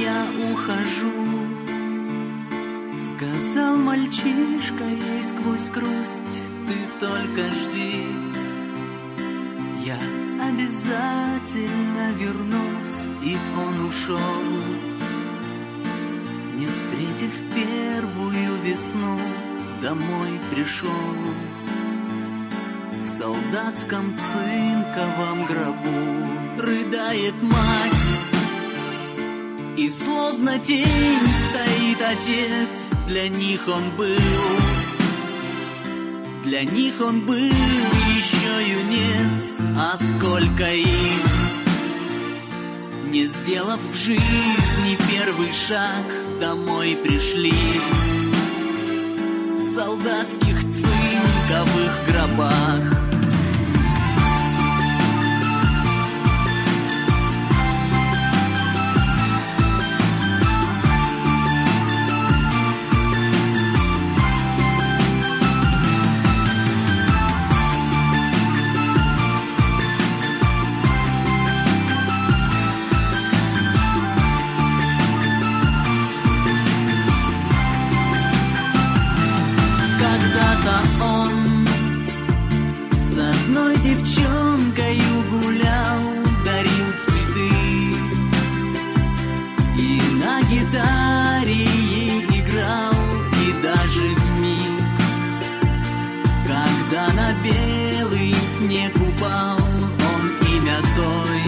я ухожу. Сказал мальчишка ей сквозь грусть: ты только жди, я обязательно вернусь. И он ушел, не встретив первую весну, домой пришел. В солдатском цинковом гробу рыдает мать, и словно тень стоит отец. Для них он был, для них он был еще юнец. А сколько им, не сделав в жизни первый шаг, домой пришли в солдатских цинковых гробах. Девчонкою гулял, дарил цветы, и на гитаре ей играл. И даже вмиг, когда на белый снег упал, он имя той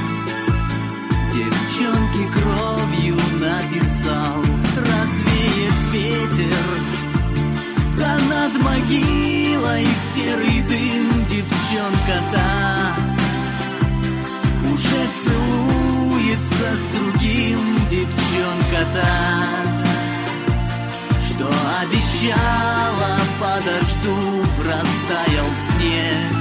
девчонки кровью написал. Развеет ветер, да над могилой серый дым. Девчонка-то уже целуется с другим. Девчонка-то, что обещала, подожду, растаял снег.